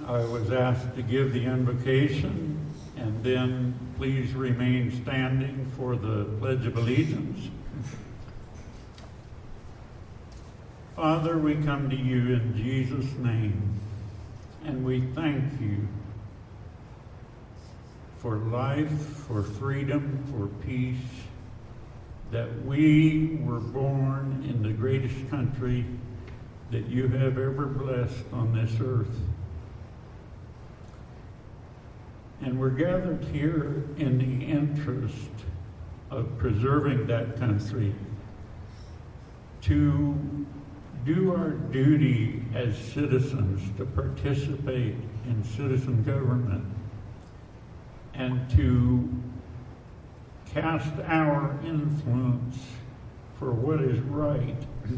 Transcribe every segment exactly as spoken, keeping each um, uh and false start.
I was asked to give the invocation, and then please remain standing for the Pledge of Allegiance. Father, we come to you in Jesus' name, and we thank you for life, for freedom, for peace, that we were born in the greatest country that you have ever blessed on this earth. And we're gathered here in the interest of preserving that country, to do our duty as citizens, to participate in citizen government, and to cast our influence for what is right.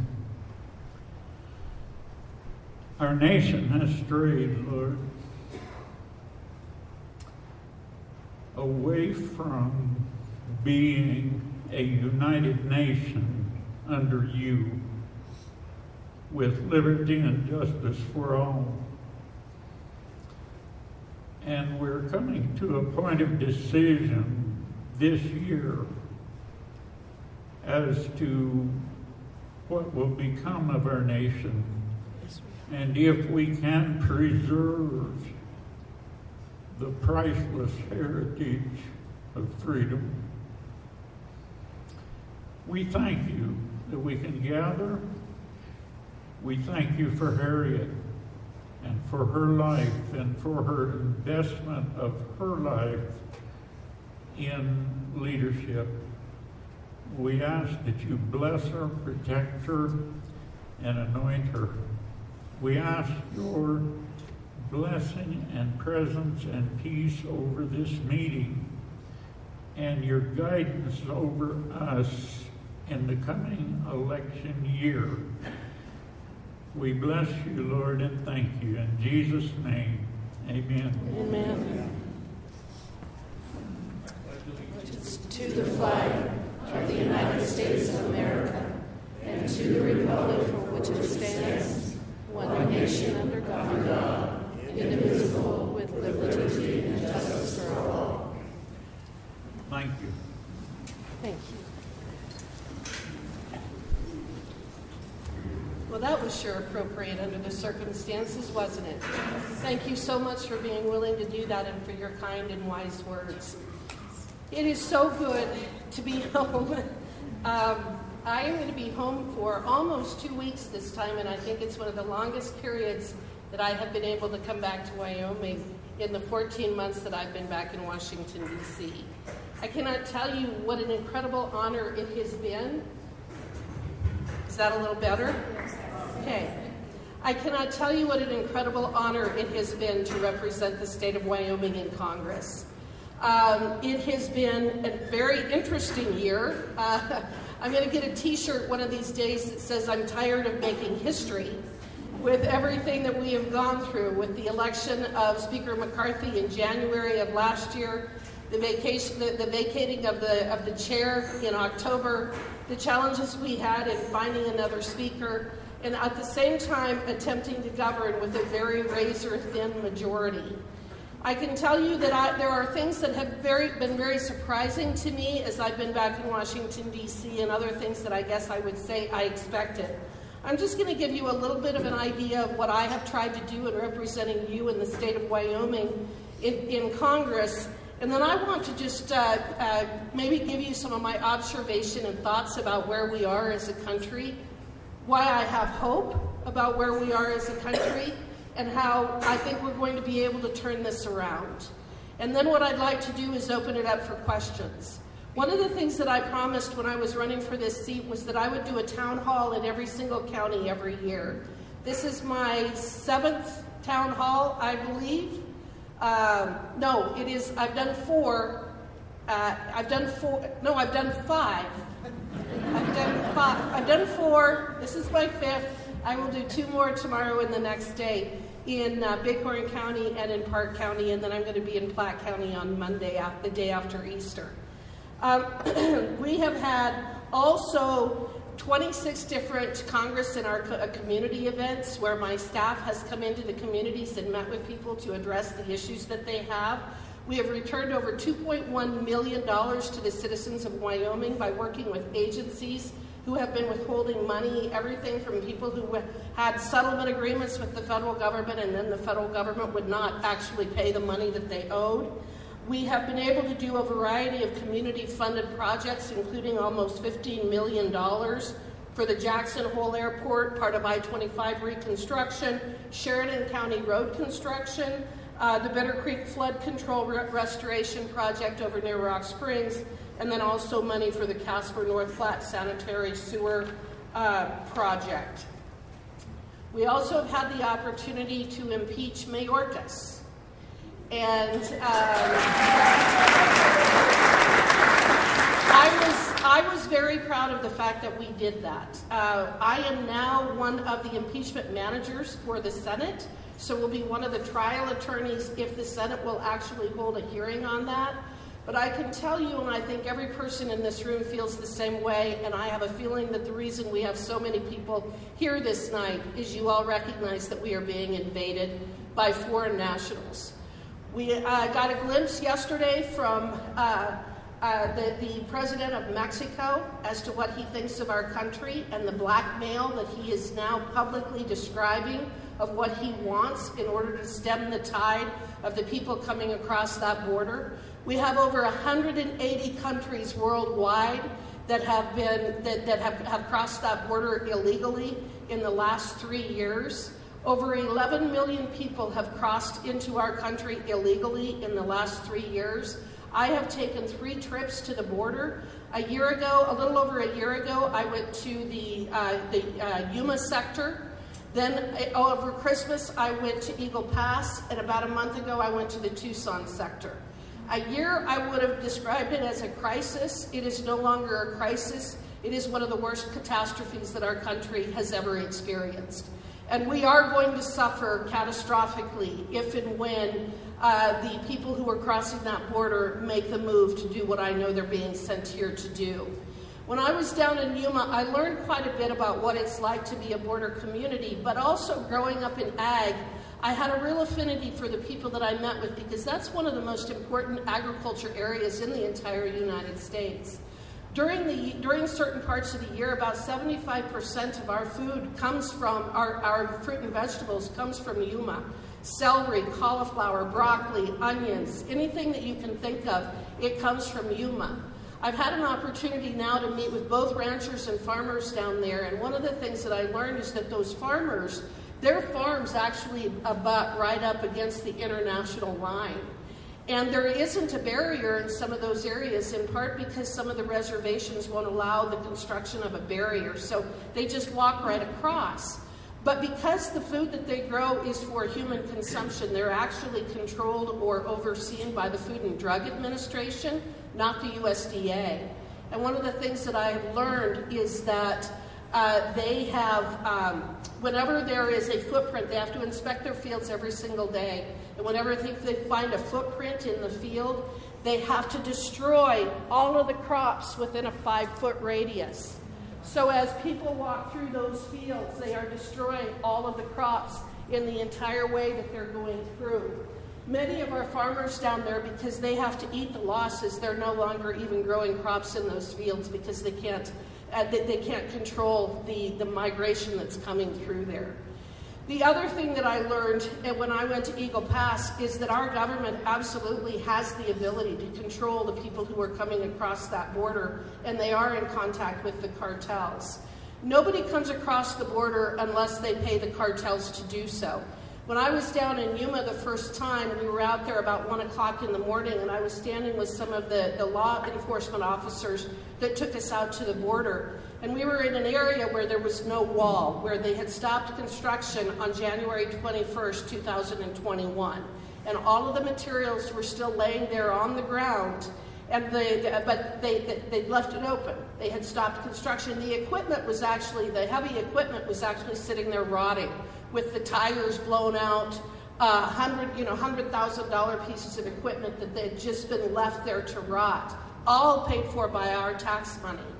Our nation has strayed, Lord, away from being a united nation under you, with liberty and justice for all. And we're coming to a point of decision this year as to what will become of our nation, and if we can preserve the priceless heritage of freedom. We thank you that we can gather. We thank you for Harriet and for her life and for her investment of her life in leadership. We ask that you bless her, protect her, and anoint her. We ask your blessing and presence and peace over this meeting, and your guidance over us in the coming election year. We bless you, Lord, and thank you. In Jesus' name, amen. Amen. To the flag of the United States of America, and to the republic for which it stands, one nation under God, indivisible, with liberty and justice for all. Thank you. Thank you. Well, that was sure appropriate under the circumstances, wasn't it? Thank you so much for being willing to do that and for your kind and wise words. It is so good to be home. Um, I am going to be home for almost two weeks this time, and I think it's one of the longest periods that I have been able to come back to Wyoming in the fourteen months that I've been back in Washington, D C I cannot tell you what an incredible honor it has been. Is that a little better? Okay. I cannot tell you what an incredible honor it has been to represent the state of Wyoming in Congress. Um, it has been a very interesting year. Uh, I'm going to get a t-shirt one of these days that says, "I'm tired of making history," with everything that we have gone through, with the election of Speaker McCarthy in January of last year, the vacation, the, the vacating of the of the chair in October, the challenges we had in finding another speaker, and at the same time attempting to govern with a very razor-thin majority. I can tell you that I, there are things that have very, been very surprising to me as I've been back in Washington, D C, and other things that I guess I would say I expected. I'm just going to give you a little bit of an idea of what I have tried to do in representing you in the state of Wyoming in, in Congress. And then I want to just uh, uh, maybe give you some of my observation and thoughts about where we are as a country, why I have hope about where we are as a country, and how I think we're going to be able to turn this around. And then what I'd like to do is open it up for questions. One of the things that I promised when I was running for this seat was that I would do a town hall in every single county every year. This is my seventh town hall, I believe. Um, no, it is, I've done four, uh, I've done four, no, I've done five. I've done five, I've done four, this is my fifth. I will do two more tomorrow and the next day in uh, Bighorn County and in Park County, and then I'm going to be in Platte County on Monday, the day after Easter. Um, we have had also twenty-six different Congress and our co- community events where my staff has come into the communities and met with people to address the issues that they have. We have returned over two point one million dollars to the citizens of Wyoming by working with agencies who have been withholding money, everything from people who had settlement agreements with the federal government and then the federal government would not actually pay the money that they owed. We have been able to do a variety of community-funded projects, including almost fifteen million dollars for the Jackson Hole Airport, part of I twenty-five reconstruction, Sheridan County road construction, uh, the Bitter Creek Flood Control re- Restoration Project over near Rock Springs, and then also money for the Casper North Platte Sanitary Sewer uh, Project. We also have had the opportunity to impeach Mayorkas. And um, I was I was very proud of the fact that we did that. Uh, I am now one of the impeachment managers for the Senate, so we'll be one of the trial attorneys if the Senate will actually hold a hearing on that. But I can tell you, and I think every person in this room feels the same way, and I have a feeling that the reason we have so many people here this night is you all recognize that we are being invaded by foreign nationals. We uh, got a glimpse yesterday from uh, uh, the, the president of Mexico as to what he thinks of our country and the blackmail that he is now publicly describing of what he wants in order to stem the tide of the people coming across that border. We have over one hundred eighty countries worldwide that have been that, that have, have crossed that border illegally in the last three years. Over eleven million people have crossed into our country illegally in the last three years. I have taken three trips to the border. A year ago, a little over a year ago, I went to the, uh, the uh, Yuma sector. Then uh, over Christmas, I went to Eagle Pass, and about a month ago, I went to the Tucson sector. A year, I would have described it as a crisis. It is no longer a crisis. It is one of the worst catastrophes that our country has ever experienced. And we are going to suffer catastrophically if and when uh, the people who are crossing that border make the move to do what I know they're being sent here to do. When I was down in Yuma, I learned quite a bit about what it's like to be a border community, but also growing up in ag, I had a real affinity for the people that I met with because that's one of the most important agriculture areas in the entire United States. During the during certain parts of the year, about seventy-five percent of our food comes from, our, our fruit and vegetables comes from Yuma. Celery, cauliflower, broccoli, onions, anything that you can think of, it comes from Yuma. I've had an opportunity now to meet with both ranchers and farmers down there, and one of the things that I learned is that those farmers, their farms actually abut right up against the international line. And there isn't a barrier in some of those areas, in part because some of the reservations won't allow the construction of a barrier, so they just walk right across. But because the food that they grow is for human consumption, they're actually controlled or overseen by the Food and Drug Administration, not the U S D A. And one of the things that I have learned is that uh, they have, um, whenever there is a footprint, they have to inspect their fields every single day. And whenever they find a footprint in the field, they have to destroy all of the crops within a five-foot radius. So as people walk through those fields, they are destroying all of the crops in the entire way that they're going through. Many of our farmers down there, because they have to eat the losses, they're no longer even growing crops in those fields because they can't, uh, they, they can't control the, the migration that's coming through there. The other thing that I learned when I went to Eagle Pass is that our government absolutely has the ability to control the people who are coming across that border, and they are in contact with the cartels. Nobody comes across the border unless they pay the cartels to do so. When I was down in Yuma the first time, we were out there about one o'clock in the morning, and I was standing with some of the, the law enforcement officers that took us out to the border. And we were in an area where there was no wall, where they had stopped construction on January twenty-first, two thousand twenty-one. And all of the materials were still laying there on the ground, and they, but they, they, they left it open. They had stopped construction. The equipment was actually, the heavy equipment was actually sitting there rotting, with the tires blown out, uh, hundred, you know, hundred thousand dollar pieces of equipment that they had just been left there to rot, all paid for by our tax money.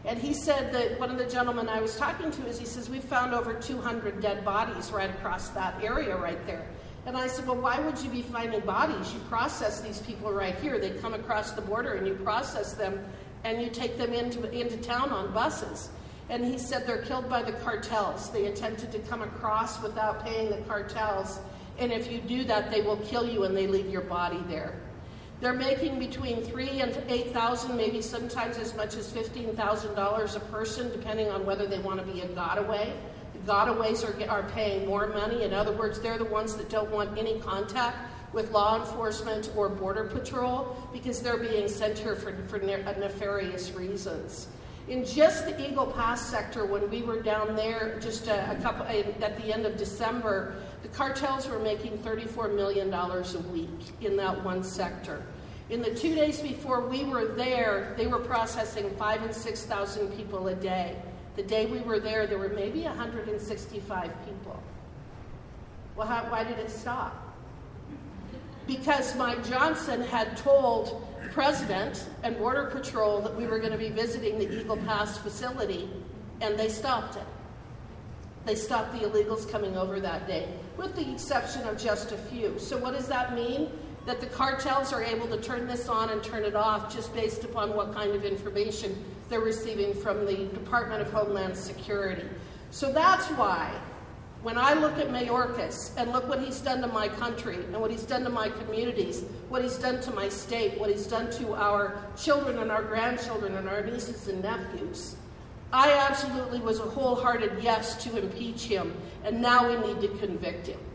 And he said that one of the gentlemen I was talking to is, he says, we found over two hundred dead bodies right across that area right there. And I said, well, why would you be finding bodies? You process these people right here. They come across the border and you process them and you take them into, into town on buses. And he said they're killed by the cartels. They attempted to come across without paying the cartels. And if you do that, they will kill you and they leave your body there. They're making between three and eight thousand, maybe sometimes as much as fifteen thousand dollars a person, depending on whether they want to be a gotaway. The gotaways are, are paying more money. In other words, they're the ones that don't want any contact with law enforcement or border patrol because they're being sent here for, for nefarious reasons. In just the Eagle Pass sector, when we were down there just a, a couple at the end of December, the cartels were making thirty-four million dollars a week in that one sector. In the two days before we were there, they were processing five and six thousand people a day. The day we were there, there were maybe one hundred sixty-five people. Well, how, why did it stop? Because Mike Johnson had told the President and Border Patrol that we were going to be visiting the Eagle Pass facility, and they stopped it. They stopped the illegals coming over that day, with the exception of just a few. So what does that mean? That the cartels are able to turn this on and turn it off just based upon what kind of information they're receiving from the Department of Homeland Security. So that's why when I look at Mayorkas and look what he's done to my country and what he's done to my communities, what he's done to my state, what he's done to our children and our grandchildren and our nieces and nephews, I absolutely was a wholehearted yes to impeach him, and now we need to convict him.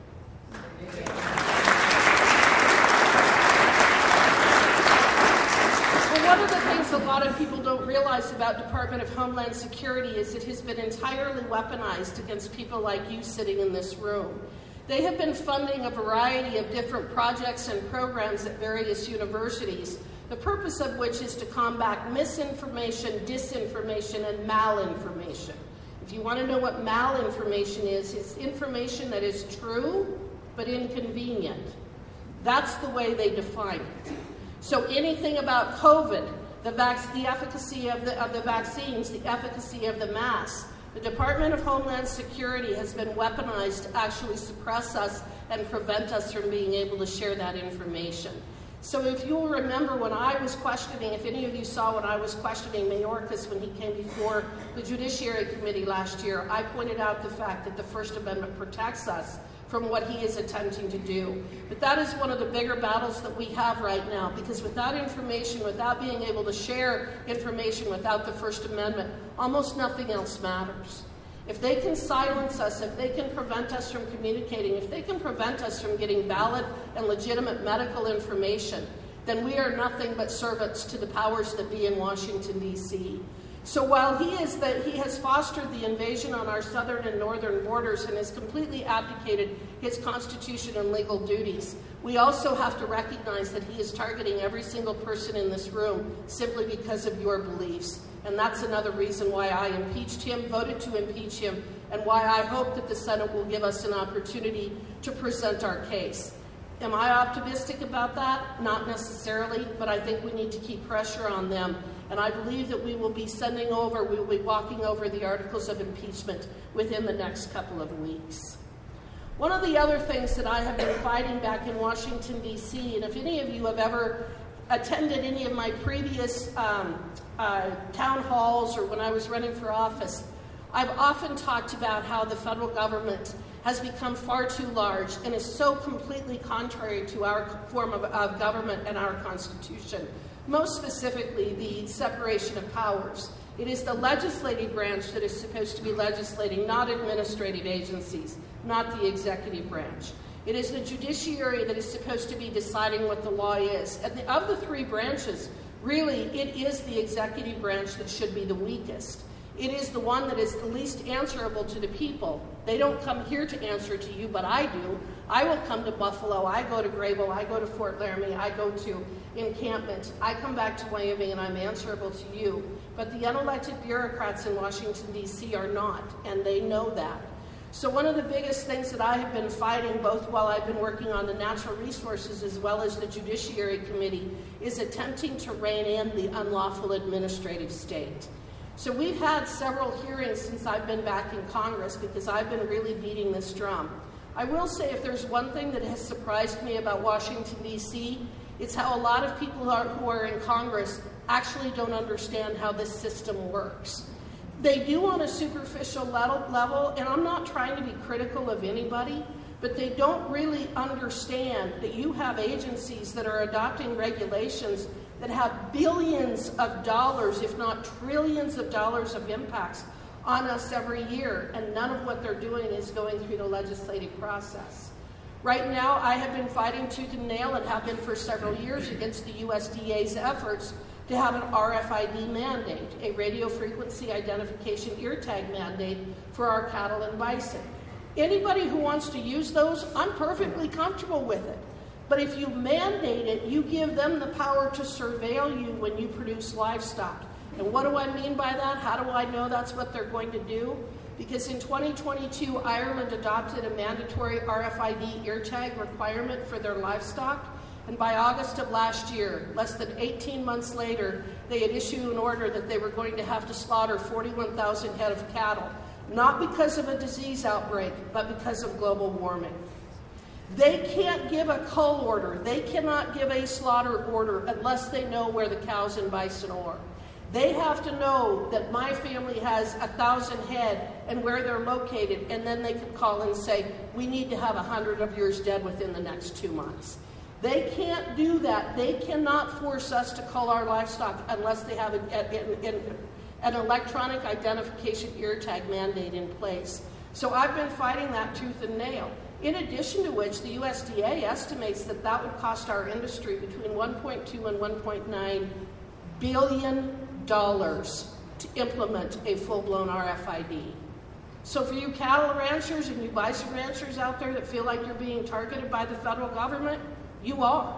One of the things a lot of people don't realize about Department of Homeland Security is it has been entirely weaponized against people like you sitting in this room. They have been funding a variety of different projects and programs at various universities, the purpose of which is to combat misinformation, disinformation, and malinformation. If you want to know what malinformation is, it's information that is true but inconvenient. That's the way they define it. So anything about COVID, the, vac- the efficacy of the, of the vaccines, the efficacy of the masks, the Department of Homeland Security has been weaponized to actually suppress us and prevent us from being able to share that information. So if you'll remember when I was questioning, if any of you saw when I was questioning Mayorkas when he came before the Judiciary Committee last year, I pointed out the fact that the First Amendment protects us from what he is attempting to do. But that is one of the bigger battles that we have right now, because without information, without being able to share information without the First Amendment, almost nothing else matters. If they can silence us, if they can prevent us from communicating, if they can prevent us from getting valid and legitimate medical information, then we are nothing but servants to the powers that be in Washington, D C So while he is that he has fostered the invasion on our southern and northern borders and has completely abdicated his constitution and legal duties, we also have to recognize that he is targeting every single person in this room simply because of your beliefs. And that's another reason why I impeached him, voted to impeach him, and why I hope that the Senate will give us an opportunity to present our case. Am I optimistic about that? Not necessarily, but I think we need to keep pressure on them. And I believe that we will be sending over, we will be walking over the articles of impeachment within the next couple of weeks. One of the other things that I have been fighting back in Washington, D C, and if any of you have ever attended any of my previous um, uh, town halls or when I was running for office, I've often talked about how the federal government has become far too large and is so completely contrary to our form of, of government and our Constitution. Most specifically, the separation of powers. It is the legislative branch that is supposed to be legislating, not administrative agencies, not the executive branch. It is the judiciary that is supposed to be deciding what the law is. And the, of the three branches, really, it is the executive branch that should be the weakest. It is the one that is the least answerable to the people. They don't come here to answer to you, but I do. I will come to Buffalo, I go to Grayville, I go to Fort Laramie, I go to encampment. I come back to Wyoming and I'm answerable to you. But the unelected bureaucrats in Washington, D C are not, and they know that. So one of the biggest things that I have been fighting, both while I've been working on the natural resources as well as the Judiciary Committee, is attempting to rein in the unlawful administrative state. So we've had several hearings since I've been back in Congress because I've been really beating this drum. I will say if there's one thing that has surprised me about Washington, D C, it's how a lot of people who are, who are in Congress actually don't understand how this system works. They do on a superficial level, and I'm not trying to be critical of anybody, but they don't really understand that you have agencies that are adopting regulations that have billions of dollars, if not trillions of dollars of impacts on us every year, and none of what they're doing is going through the legislative process. Right now, I have been fighting tooth and nail and have been for several years against the U S D A's efforts to have an R F I D mandate, a radio frequency identification ear tag mandate for our cattle and bison. Anybody who wants to use those, I'm perfectly comfortable with it. But if you mandate it, you give them the power to surveil you when you produce livestock. And what do I mean by that? How do I know that's what they're going to do? Because in twenty twenty-two, Ireland adopted a mandatory R F I D ear tag requirement for their livestock. And by August of last year, less than eighteen months later, they had issued an order that they were going to have to slaughter forty-one thousand head of cattle, not because of a disease outbreak, but because of global warming. They can't give a cull order. They cannot give a slaughter order unless they know where the cows and bison are. They have to know that my family has a thousand head and where they're located, and then they can call and say, we need to have a hundred of yours dead within the next two months. They can't do that. They cannot force us to cull our livestock unless they have a, a, a, an electronic identification ear tag mandate in place. So I've been fighting that tooth and nail. In addition to which, the U S D A estimates that that would cost our industry between one point two and one point nine billion dollars to implement a full-blown R F I D. So for you cattle ranchers and you bison ranchers out there that feel like you're being targeted by the federal government, you are.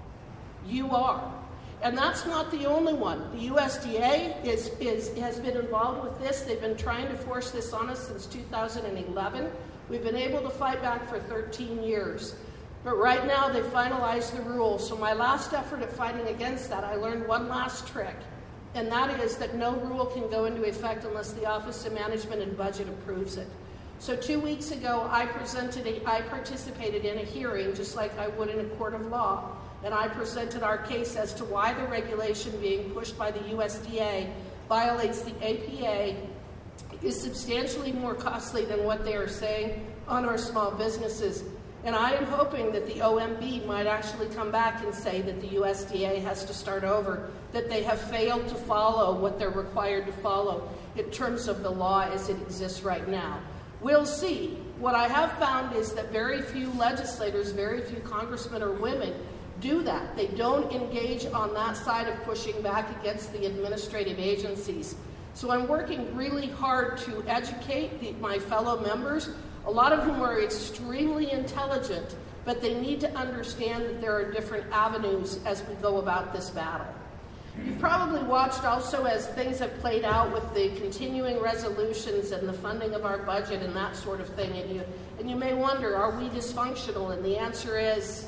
You are. And that's not the only one. The U S D A is, is, has been involved with this. They've been trying to force this on us since two thousand eleven. We've been able to fight back for thirteen years. But right now they've finalized the rules. So my last effort at fighting against that, I learned one last trick. And that is that no rule can go into effect unless the Office of Management and Budget approves it. So two weeks ago, I presented a, I participated in a hearing, just like I would in a court of law, and I presented our case as to why the regulation being pushed by the U S D A violates the A P A, is substantially more costly than what they are saying on our small businesses. And I am hoping that the O M B might actually come back and say that the U S D A has to start over, that they have failed to follow what they're required to follow in terms of the law as it exists right now. We'll see. What I have found is that very few legislators, very few congressmen or women do that. They don't engage on that side of pushing back against the administrative agencies. So I'm working really hard to educate the, my fellow members, a lot of whom are extremely intelligent, but they need to understand that there are different avenues as we go about this battle. You've probably watched also as things have played out with the continuing resolutions and the funding of our budget and that sort of thing, and you, and you may wonder, are we dysfunctional? And the answer is,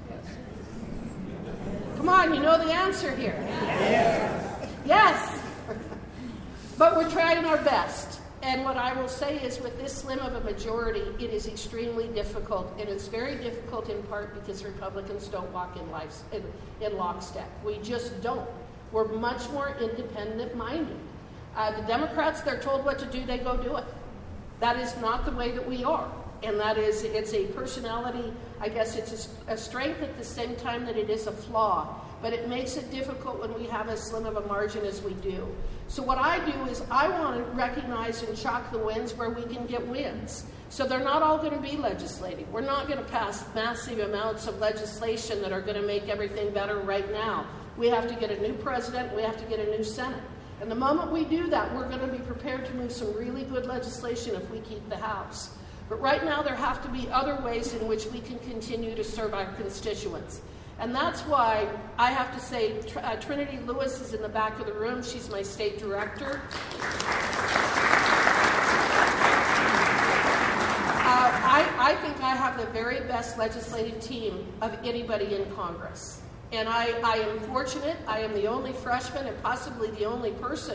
come on, you know the answer here. Yes. Yes. But we're trying our best. And what I will say is with this slim of a majority, it is extremely difficult. And it's very difficult in part because Republicans don't walk in, life, in, in lockstep. We just don't. We're much more independent-minded. Uh, the Democrats, they're told what to do, they go do it. That is not the way that we are. And that is, it's a personality, I guess it's a, a strength at the same time that it is a flaw. But it makes it difficult when we have as slim of a margin as we do. So what I do is I want to recognize and chalk the wins where we can get wins. So they're not all going to be legislative. We're not going to pass massive amounts of legislation that are going to make everything better right now. We have to get a new president. We have to get a new Senate. And the moment we do that, we're going to be prepared to move some really good legislation if we keep the House. But right now, there have to be other ways in which we can continue to serve our constituents. And that's why I have to say Tr- uh, Trinity Lewis is in the back of the room. She's my state director. Uh, I, I think I have the very best legislative team of anybody in Congress. And I, I am fortunate. I am the only freshman and possibly the only person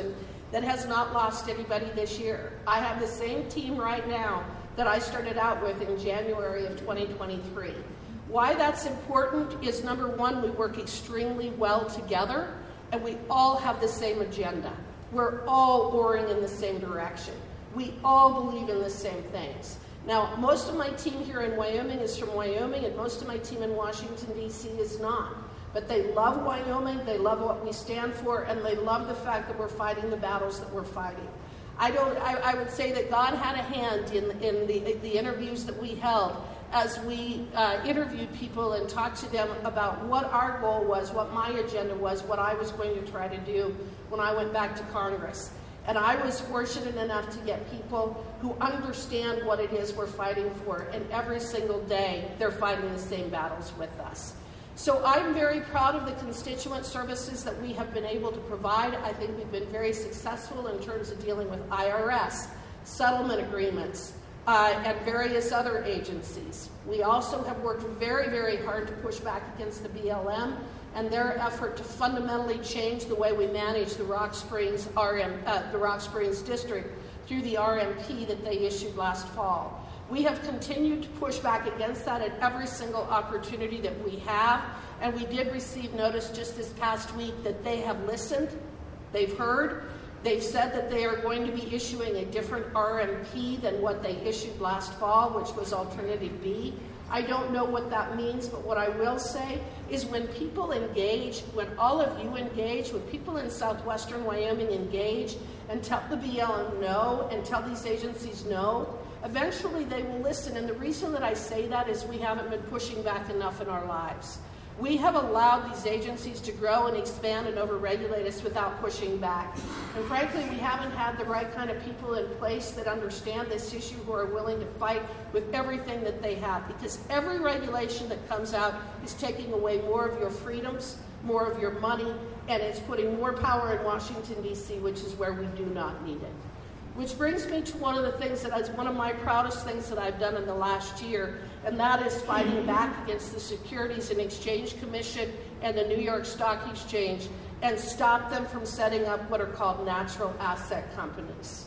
that has not lost anybody this year. I have the same team right now that I started out with in January of twenty twenty-three. Why that's important is, number one, we work extremely well together, and we all have the same agenda. We're all oaring in the same direction. We all believe in the same things. Now, most of my team here in Wyoming is from Wyoming, and most of my team in Washington, D C is not. But they love Wyoming, they love what we stand for, and they love the fact that we're fighting the battles that we're fighting. I don't. I, I would say that God had a hand in, in the, the interviews that we held as we uh, interviewed people and talked to them about what our goal was, what my agenda was, what I was going to try to do when I went back to Congress. And I was fortunate enough to get people who understand what it is we're fighting for, and every single day they're fighting the same battles with us. So I'm very proud of the constituent services that we have been able to provide. I think we've been very successful in terms of dealing with I R S, settlement agreements, uh, and various other agencies. We also have worked very, very hard to push back against the B L M and their effort to fundamentally change the way we manage the Rock Springs R M, uh, the Rock Springs District through the R M P that they issued last fall. We have continued to push back against that at every single opportunity that we have, and we did receive notice just this past week that they have listened, they've heard, they've said that they are going to be issuing a different R M P than what they issued last fall, which was Alternative B. I don't know what that means, but what I will say is when people engage, when all of you engage, when people in southwestern Wyoming engage and tell the B L M no and tell these agencies no, eventually they will listen. And the reason that I say that is we haven't been pushing back enough in our lives. We have allowed these agencies to grow and expand and overregulate us without pushing back. And frankly, we haven't had the right kind of people in place that understand this issue, who are willing to fight with everything that they have. Because every regulation that comes out is taking away more of your freedoms, more of your money, and it's putting more power in Washington, D C, which is where we do not need it. Which brings me to one of the things that is one of my proudest things that I've done in the last year, and that is fighting back against the Securities and Exchange Commission and the New York Stock Exchange and stop them from setting up what are called natural asset companies.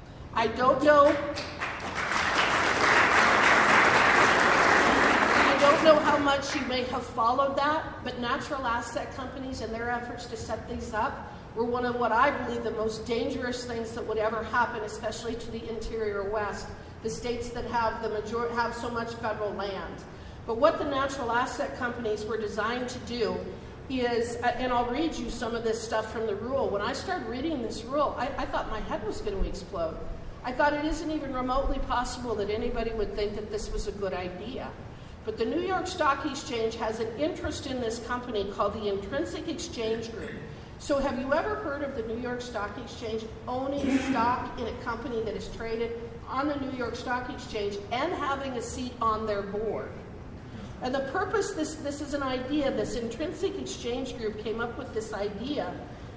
I don't know, I don't know how much you may have followed that, but natural asset companies and their efforts to set these up were one of what I believe the most dangerous things that would ever happen, especially to the interior West, the states that have the major- have so much federal land. But what the natural asset companies were designed to do is, uh, and I'll read you some of this stuff from the rule. When I started reading this rule, I, I thought my head was going to explode. I thought it isn't even remotely possible that anybody would think that this was a good idea. But the New York Stock Exchange has an interest in this company called the Intrinsic Exchange Group. So have you ever heard of the New York Stock Exchange owning stock in a company that is traded on the New York Stock Exchange and having a seat on their board? And the purpose, this, this is an idea, this Intrinsic Exchange Group came up with this idea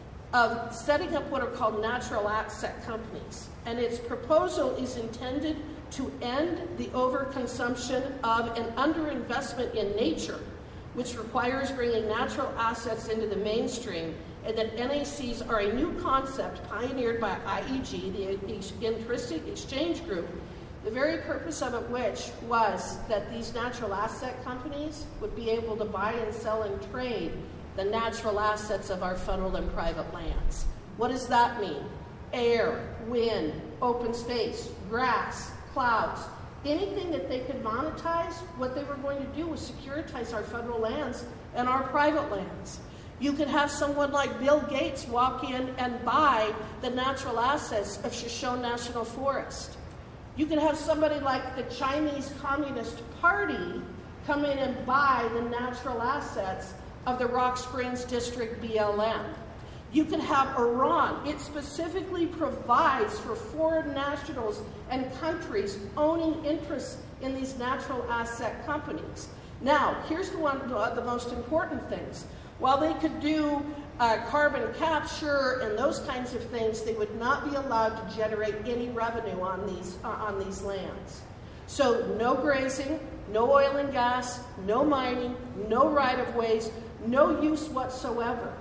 of setting up what are called natural asset companies. And its proposal is intended to end the overconsumption of and underinvestment in nature, which requires bringing natural assets into the mainstream, and that N A Cs are a new concept pioneered by I E G, the Intrinsic Exchange Group, the very purpose of it which was that these natural asset companies would be able to buy and sell and trade the natural assets of our federal and private lands. What does that mean? Air, wind, open space, grass, clouds, anything that they could monetize. What they were going to do was securitize our federal lands and our private lands. You could have someone like Bill Gates walk in and buy the natural assets of Shoshone National Forest. You could have somebody like the Chinese Communist Party come in and buy the natural assets of the Rock Springs District B L M. You could have Iran. It specifically provides for foreign nationals and countries owning interests in these natural asset companies. Now, here's the one, the most important things. While they could do uh, carbon capture and those kinds of things, they would not be allowed to generate any revenue on these uh, on these lands. So no grazing, no oil and gas, no mining, no right-of-ways, no use whatsoever.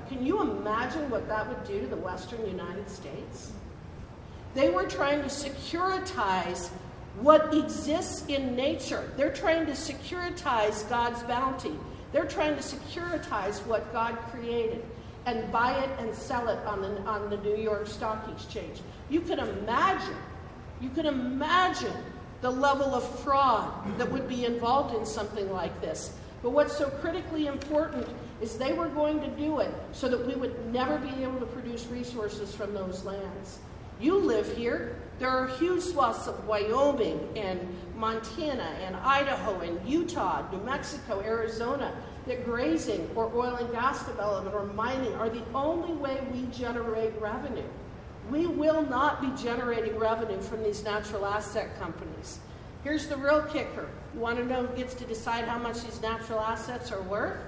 Can you imagine what that would do to the Western United States? They were trying to securitize what exists in nature. They're trying to securitize God's bounty. They're trying to securitize what God created and buy it and sell it on the, on the New York Stock Exchange. You can imagine, you can imagine the level of fraud that would be involved in something like this. But what's so critically important is they were going to do it so that we would never be able to produce resources from those lands. You live here. There are huge swaths of Wyoming and Montana and Idaho and Utah, New Mexico, Arizona, that grazing or oil and gas development or mining are the only way we generate revenue. We will not be generating revenue from these natural asset companies. Here's the real kicker. You want to know who gets to decide how much these natural assets are worth?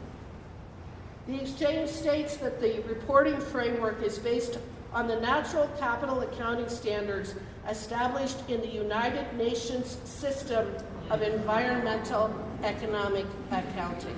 The exchange states that the reporting framework is based on the natural capital accounting standards established in the United Nations system of environmental economic accounting.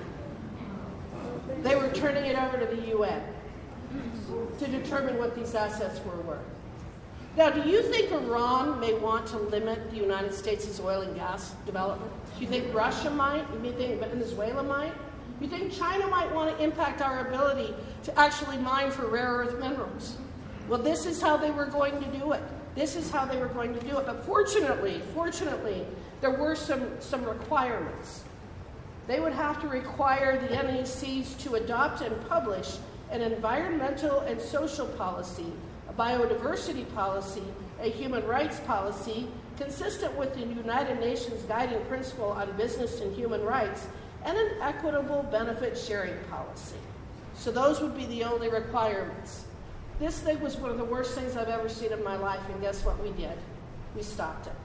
They were turning it over to the U N to determine what these assets were worth. Now, do you think Iran may want to limit the United States' oil and gas development? Do you think Russia might? Do you think Venezuela might? Do you think China might want to impact our ability to actually mine for rare earth minerals? Well, this is how they were going to do it. This is how they were going to do it. But fortunately, fortunately, there were some, some requirements. They would have to require the N E Cs to adopt and publish an environmental and social policy, a biodiversity policy, a human rights policy, consistent with the United Nations Guiding Principle on Business and Human Rights, and an equitable benefit sharing policy. So those would be the only requirements. This thing was one of the worst things I've ever seen in my life, and guess what we did? We stopped it.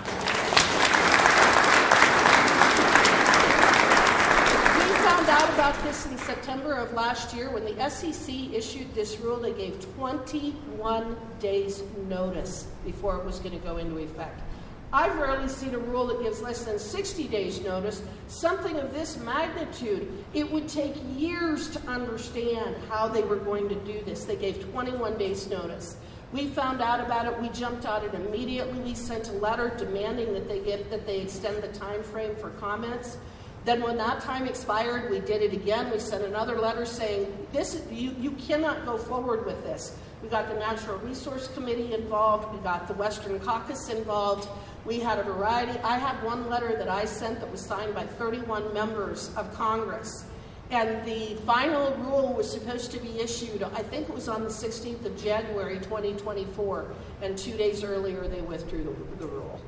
We found out about this in September of last year when the S E C issued this rule. They gave twenty-one days notice before it was going to go into effect. I've rarely seen a rule that gives less than sixty days notice. Something of this magnitude, it would take years to understand how they were going to do this. They gave twenty-one days notice. We found out about it. We jumped on it immediately. We sent a letter demanding that they give, that they extend the time frame for comments. Then when that time expired, we did it again. We sent another letter saying, "This, you, you cannot go forward with this." We got the Natural Resource Committee involved. We got the Western Caucus involved. We had a variety. I had one letter that I sent that was signed by thirty-one members of Congress. And the final rule was supposed to be issued, I think it was on the sixteenth of January, twenty twenty-four. And two days earlier, they withdrew the, the rule.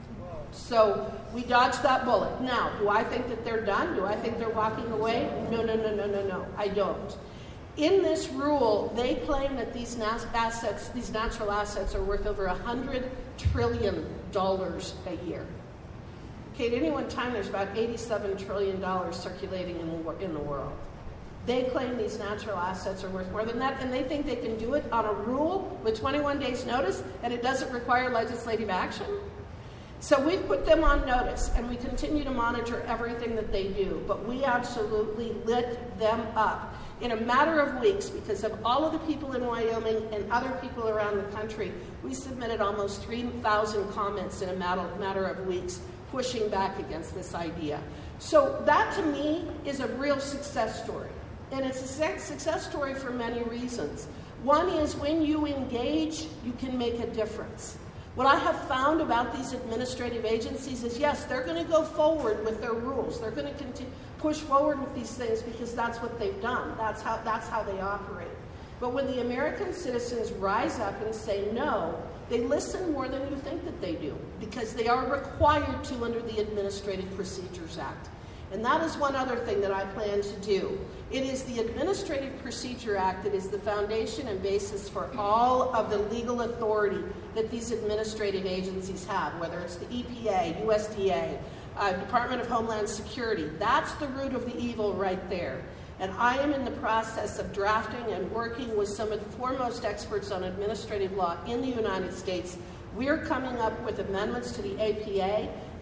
So we dodged that bullet. Now, do I think that they're done? Do I think they're walking away? No, no, no, no, no, no. I don't. In this rule, they claim that these nas- assets, these natural assets, are worth over one hundred trillion dollars a year. Okay, at any one time, there's about eighty-seven trillion dollars circulating in the, in the world. They claim these natural assets are worth more than that, and they think they can do it on a rule with twenty-one days notice, and it doesn't require legislative action. So we've put them on notice, and we continue to monitor everything that they do, but we absolutely lit them up. In a matter of weeks, because of all of the people in Wyoming and other people around the country, we submitted almost three thousand comments in a matter, matter of weeks, pushing back against this idea. So that, to me, is a real success story. And it's a success story for many reasons. One is when you engage, you can make a difference. What I have found about these administrative agencies is, yes, they're going to go forward with their rules. They're going to continue, push forward with these things because that's what they've done. That's how, that's how they operate. But when the American citizens rise up and say no, they listen more than you think that they do because they are required to under the Administrative Procedures Act. And that is one other thing that I plan to do. It is the Administrative Procedure Act that is the foundation and basis for all of the legal authority that these administrative agencies have, whether it's the E P A, U S D A, uh, Department of Homeland Security. That's the root of the evil right there. And I am in the process of drafting and working with some of the foremost experts on administrative law in the United States. We're coming up with amendments to the A P A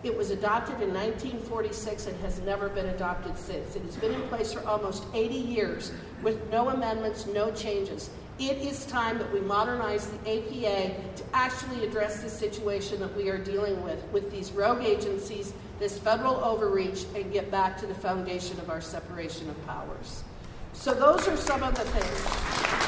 It was adopted in nineteen forty-six and has never been adopted since. It has been in place for almost eighty years with no amendments, no changes. It is time that we modernize the A P A to actually address the situation that we are dealing with, with these rogue agencies, this federal overreach, and get back to the foundation of our separation of powers. So those are some of the things.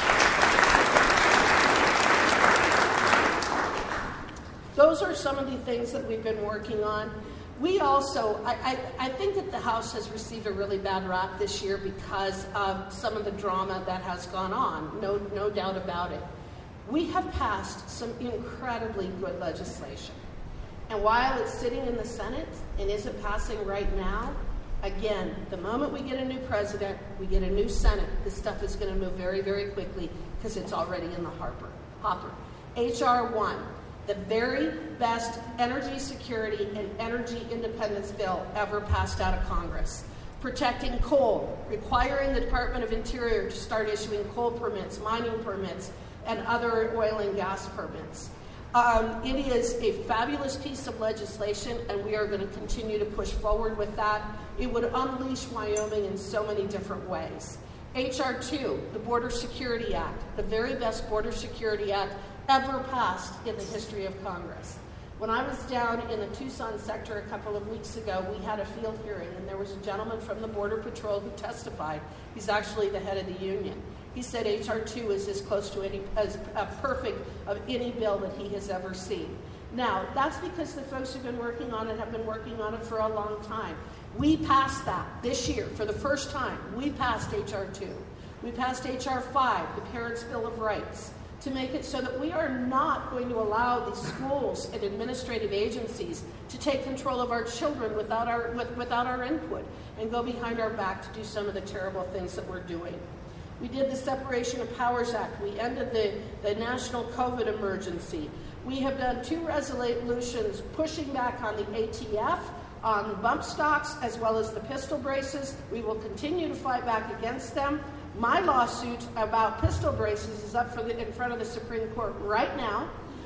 Those are some of the things that we've been working on. We also, I, I, I think that the House has received a really bad rap this year because of some of the drama that has gone on, no, no doubt about it. We have passed some incredibly good legislation. And while it's sitting in the Senate and isn't passing right now, again, the moment we get a new president, we get a new Senate, this stuff is going to move very, very quickly because it's already in the hopper. hopper. H R one. The very best energy security and energy independence bill ever passed out of Congress. Protecting coal, requiring the Department of Interior to start issuing coal permits, mining permits, and other oil and gas permits. Um, it is a fabulous piece of legislation, and we are going to continue to push forward with that. It would unleash Wyoming in so many different ways. H R two, the Border Security Act, the very best Border Security Act ever passed in the history of Congress. When I was down in the Tucson sector a couple of weeks ago, we had a field hearing, and there was a gentleman from the Border Patrol who testified. He's actually the head of the union. He said H R two is as close to any, as uh, perfect of any bill that he has ever seen. Now, that's because the folks who've been working on it have been working on it for a long time. We passed that this year for the first time. We passed H R two. We passed H R five, the Parents' Bill of Rights, to make it so that we are not going to allow these schools and administrative agencies to take control of our children without our, with, without our input and go behind our back to do some of the terrible things that we're doing. We did the Separation of Powers Act. We ended the, the national COVID emergency. We have done two resolutions pushing back on the A T F, on bump stocks, as well as the pistol braces. We will continue to fight back against them. My lawsuit about pistol braces is up for the, in front of the Supreme Court right now.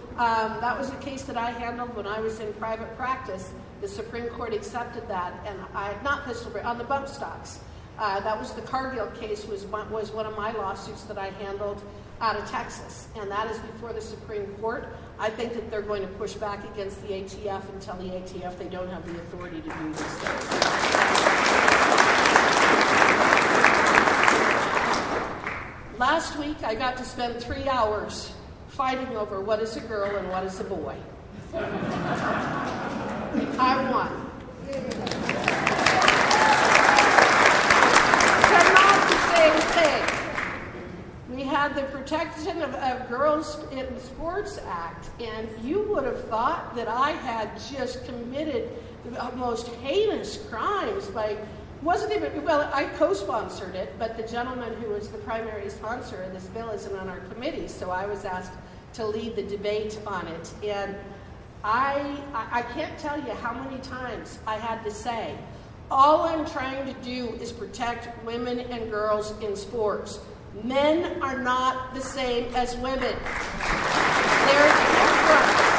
Um, that was a case that I handled when I was in private practice. The Supreme Court accepted that, and I not pistol braces, on the bump stocks. Uh, that was the Cargill case, was was one of my lawsuits that I handled out of Texas, and that is before the Supreme Court. I think that they're going to push back against the A T F and tell the A T F they don't have the authority to do these things. Last week, I got to spend three hours fighting over what is a girl and what is a boy. I won. They're not the same thing. We had the Protection of, of Girls in Sports Act, and you would have thought that I had just committed the most heinous crimes by Wasn't even, well, I co-sponsored it, but the gentleman who was the primary sponsor of this bill isn't on our committee, so I was asked to lead the debate on it. And I, I can't tell you how many times I had to say, all I'm trying to do is protect women and girls in sports. Men are not the same as women. They're different.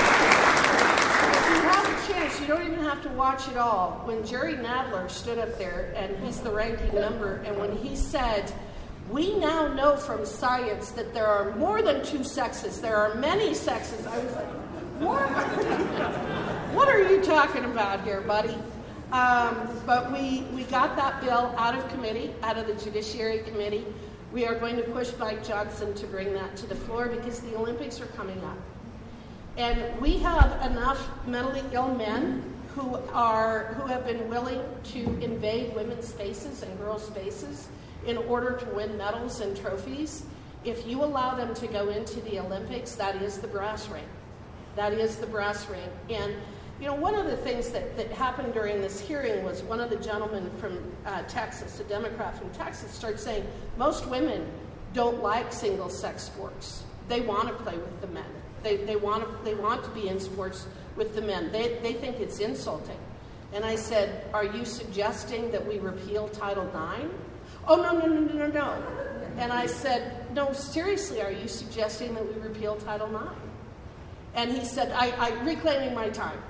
You don't even have to watch it all. When Jerry Nadler stood up there, and he's the ranking member, and when he said, we now know from science that there are more than two sexes, there are many sexes, I was like, what? What are you talking about here, buddy? Um, but we, we got that bill out of committee, out of the Judiciary Committee. We are going to push Mike Johnson to bring that to the floor because the Olympics are coming up. And we have enough mentally ill men who are who have been willing to invade women's spaces and girls' spaces in order to win medals and trophies. If you allow them to go into the Olympics, that is the brass ring. That is the brass ring. And, you know, one of the things that, that happened during this hearing was one of the gentlemen from uh, Texas, a Democrat from Texas, started saying most women don't like single-sex sports. They want to play with the men. They, they, want to, they want to be in sports with the men. They, they think it's insulting. And I said, are you suggesting that we repeal Title nine? Oh, no, no, no, no, no, no. And I said, no, seriously, are you suggesting that we repeal Title nine? And he said, I, I reclaiming my time.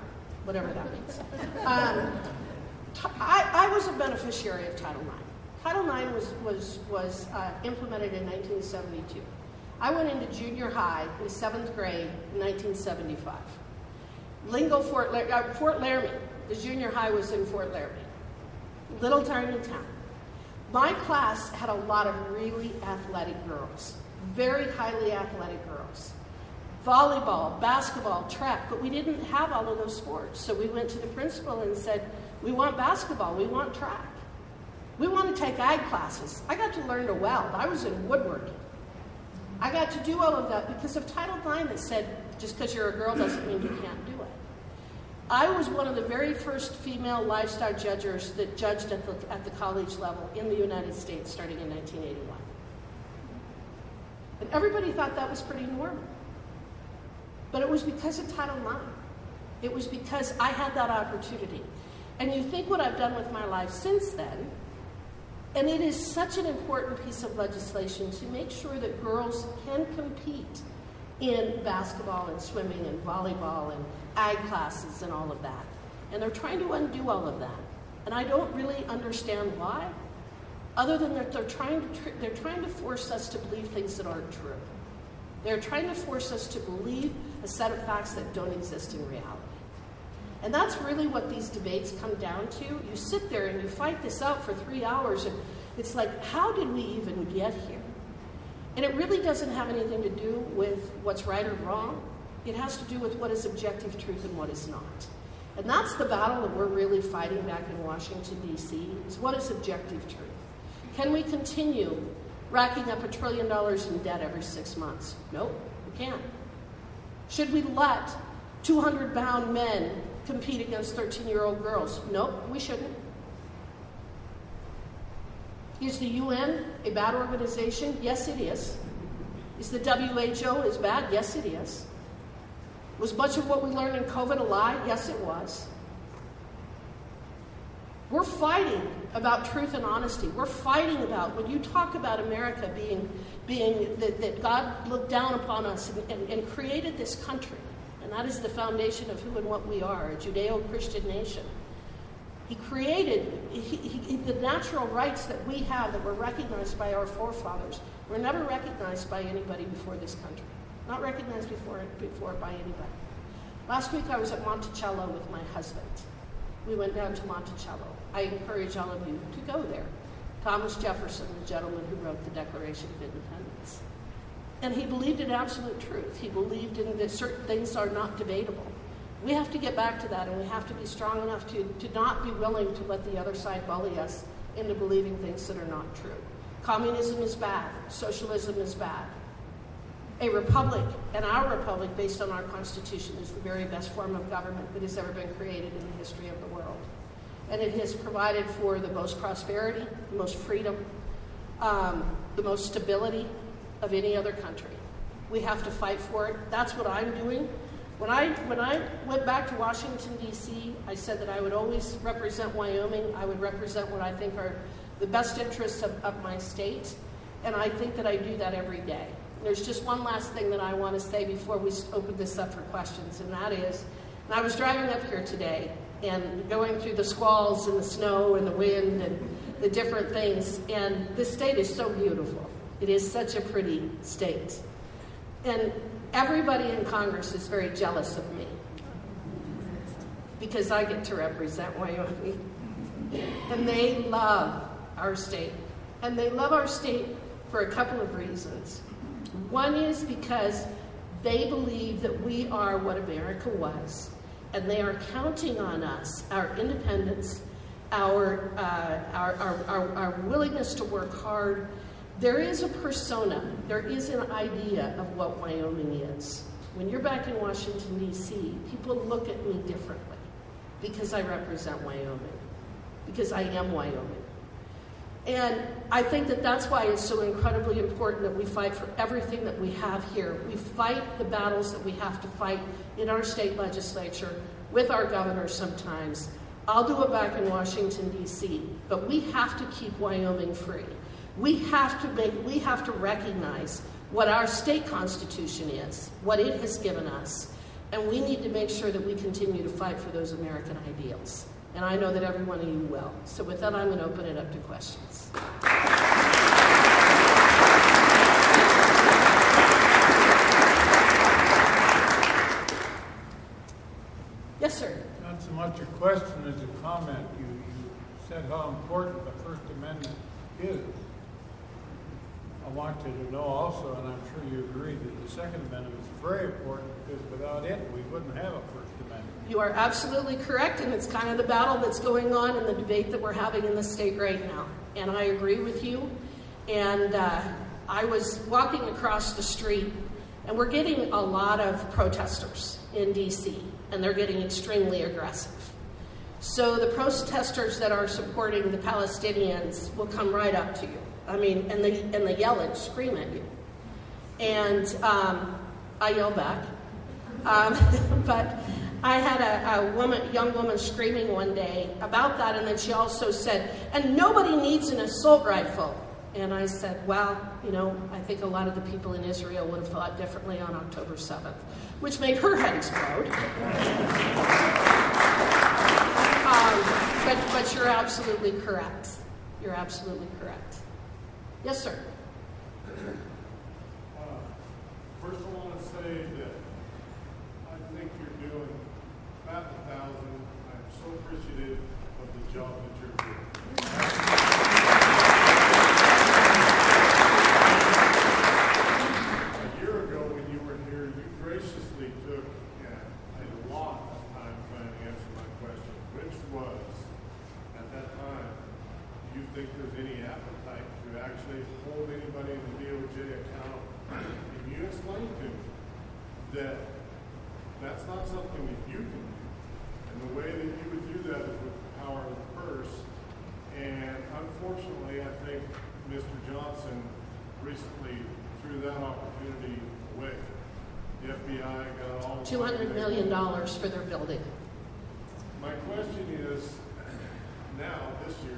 whatever that means. Um, t- I, I was a beneficiary of Title nine. Title nine was, was, was uh, implemented in nineteen seventy-two. I went into junior high in seventh grade in nineteen seventy-five. Lingo, Fort, La- uh, Fort Laramie, the junior high was in Fort Laramie. Little tiny town. My class had a lot of really athletic girls, very highly athletic girls. Volleyball, basketball, track, but we didn't have all of those sports. So we went to the principal and said, we want basketball, we want track. We want to take ag classes. I got to learn to weld. I was in woodworking. I got to do all of that because of Title nine that said, just because you're a girl doesn't mean you can't do it. I was one of the very first female lifestyle judges that judged at the, at the college level in the United States starting in nineteen eighty-one. And everybody thought that was pretty normal. But it was because of Title nine. It was because I had that opportunity. And you think what I've done with my life since then, and it is such an important piece of legislation to make sure that girls can compete in basketball and swimming and volleyball and ag classes and all of that. And they're trying to undo all of that. And I don't really understand why, other than that they're trying to tr- they're trying to force us to believe things that aren't true. They're trying to force us to believe a set of facts that don't exist in reality. And that's really what these debates come down to. You sit there and you fight this out for three hours, and it's like, how did we even get here? And it really doesn't have anything to do with what's right or wrong. It has to do with what is objective truth and what is not. And that's the battle that we're really fighting back in Washington, D C, is what is objective truth? Can we continue racking up a trillion dollars in debt every six months? Nope, we can't. Should we let two hundred pound men compete against thirteen-year-old girls? Nope, we shouldn't. Is the U N a bad organization? Yes, it is. Is the W H O as bad? Yes, it is. Was much of what we learned in COVID a lie? Yes, it was. We're fighting about truth and honesty. We're fighting about, when you talk about America being, being that, that God looked down upon us and, and, and created this country, and that is the foundation of who and what we are, a Judeo-Christian nation. He created he, he, the natural rights that we have that were recognized by our forefathers were never recognized by anybody before this country. Not recognized before, before by anybody. Last week I was at Monticello with my husband. We went down to Monticello. I encourage all of you to go there. Thomas Jefferson, the gentleman who wrote the Declaration of Independence. And he believed in absolute truth. He believed in that certain things are not debatable. We have to get back to that, and we have to be strong enough to, to not be willing to let the other side bully us into believing things that are not true. Communism is bad. Socialism is bad. A republic, and our republic based on our Constitution, is the very best form of government that has ever been created in the history of the world. And it has provided for the most prosperity, the most freedom, um, the most stability of any other country. We have to fight for it. That's what I'm doing. When I, when I went back to Washington, D C, I said that I would always represent Wyoming. I would represent what I think are the best interests of, of my state. And I think that I do that every day. There's just one last thing that I want to say before we open this up for questions, and that is, and I was driving up here today and going through the squalls and the snow and the wind and the different things, and this state is so beautiful. It is such a pretty state. And everybody in Congress is very jealous of me because I get to represent Wyoming. And they love our state. And they love our state for a couple of reasons. One is because they believe that we are what America was, and they are counting on us, our independence, our, uh, our, our, our, our willingness to work hard. There is a persona, there is an idea of what Wyoming is. When you're back in Washington, D C, people look at me differently because I represent Wyoming, because I am Wyoming. And I think that that's why it's so incredibly important that we fight for everything that we have here. We fight the battles that we have to fight in our state legislature, with our governor sometimes. I'll do it back in Washington, D C, but we have to keep Wyoming free. We have to make, we have to recognize what our state constitution is, what it has given us, And we need to make sure that we continue to fight for those American ideals. And I know that every one of you will. So with that, I'm going to open it up to questions. Yes, sir. Not so much a question as a comment. You, you said how important the First Amendment is. I want you to know also, and I'm sure you agree, that the Second Amendment is very important because without it, we wouldn't have a First Amendment. You are absolutely correct, and it's kind of the battle that's going on in the debate that we're having in the state right now. And I agree with you. And uh, I was walking across the street, and we're getting a lot of protesters in D C, and they're getting extremely aggressive. So the protesters that are supporting the Palestinians will come right up to you. I mean, and they and they yell and scream at you. And um, I yell back. Um, but I had a, a woman, young woman screaming one day about that, and then she also said, and nobody needs an assault rifle. And I said, well, you know, I think a lot of the people in Israel would have thought differently on October seventh, which made her head explode. um, but, but you're absolutely correct. You're absolutely correct. Yes, sir. Uh, first, I want to say that I think you're doing about a thousand. I'm so appreciative of the job that you're doing. A year ago, when you were here, you graciously took uh, a lot of time trying to answer my question, which was, at that time, do you think there's any appetite to actually hold anybody in the D O J accountable? And you explained to me that that's not something that you can do. And the way that you would do that is with the power of the purse. And unfortunately, I think Mister Johnson recently threw that opportunity away. The F B I got all two hundred million dollars for their building. My question is, now, this year,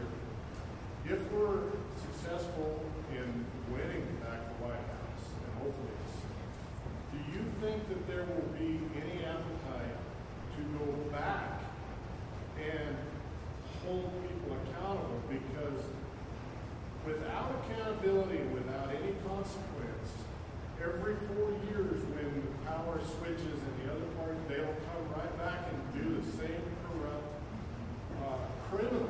if we're successful in winning back the White House, and hopefully it's, do you think that there will be any appetite to go back and hold people accountable? Because without accountability, without any consequence, every four years when the power switches and the other party, they'll come right back and do the same corrupt, uh, criminal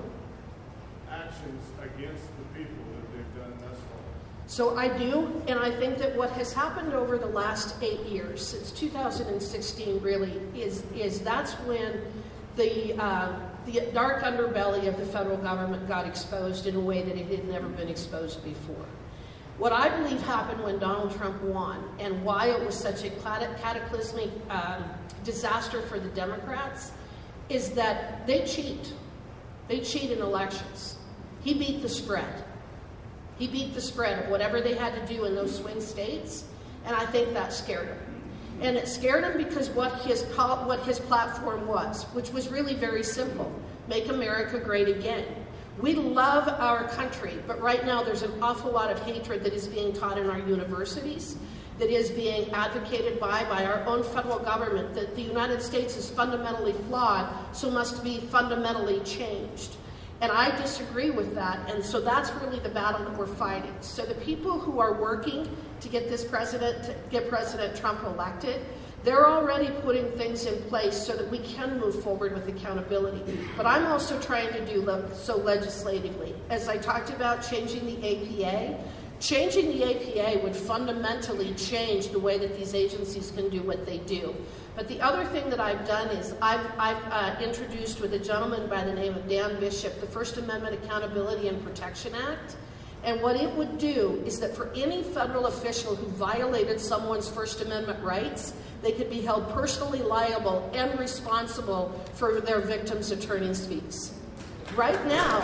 actions against the people that they've done thus far. So I do, and I think that what has happened over the last eight years, since two thousand sixteen really, is is that's when the uh, the dark underbelly of the federal government got exposed in a way that it had never been exposed before. What I believe happened when Donald Trump won, and why it was such a cataclysmic um, disaster for the Democrats, is that they cheat. They cheat in elections. He beat the spread. He beat the spread of whatever they had to do in those swing states, and I think that scared him. And it scared him because what his what his platform was, which was really very simple: make America great again. We love our country, but right now there's an awful lot of hatred that is being taught in our universities, that is being advocated by, by our own federal government, that the United States is fundamentally flawed, so must be fundamentally changed. And I disagree with that, and so that's really the battle that we're fighting. So the people who are working to get this president, to get President Trump elected, they're already putting things in place so that we can move forward with accountability. But I'm also trying to do so legislatively. As I talked about changing the A P A, changing the A P A would fundamentally change the way that these agencies can do what they do. But the other thing that I've done is I've, I've uh, introduced with a gentleman by the name of Dan Bishop the First Amendment Accountability and Protection Act. And what it would do is that for any federal official who violated someone's First Amendment rights, they could be held personally liable and responsible for their victims' attorney's fees. Right now,